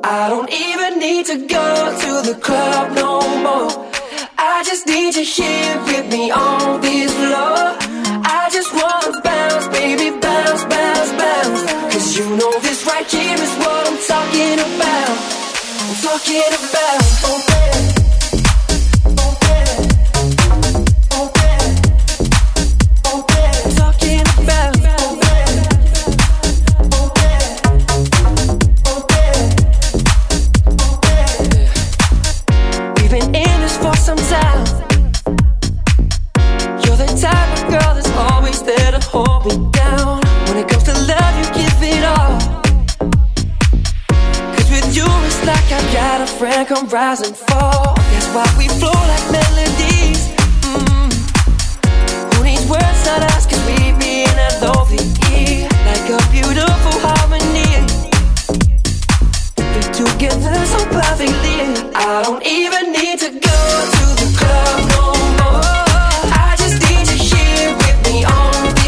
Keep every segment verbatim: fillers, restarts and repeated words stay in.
I don't even need to go to the club no more. I just need you here with me on this floor. I just wanna bounce, baby, bounce, bounce, bounce. Cause you know this right here is what I'm talking about. I'm talking about. Oh, yeah. Hold me down. When it comes to love, you give it all. Cause with you it's like I got a friend come rise and fall. That's why we flow like melodies. mm. Who needs words, not us, cause we be in a lovely E. Like a beautiful harmony. We're together so perfectly. I don't even need to go to the club no more. I just need you here with me on.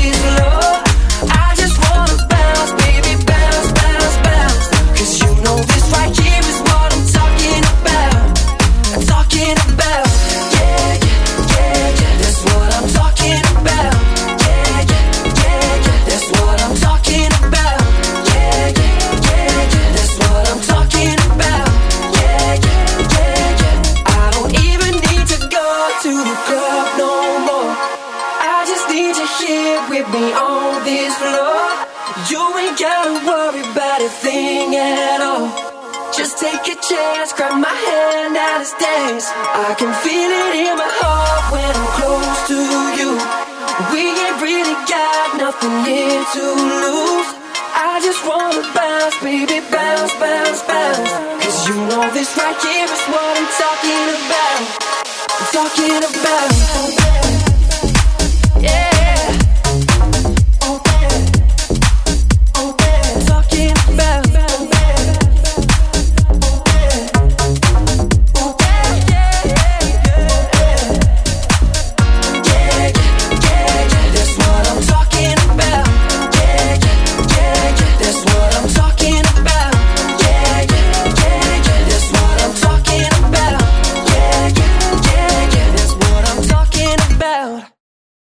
Take a chance, grab my hand and let's dance. I can feel it in my heart when I'm close to you. We ain't really got nothing here to lose. I just wanna bounce, baby, bounce, bounce, bounce. Cause you know this right here is what I'm talking about. I'm talking about.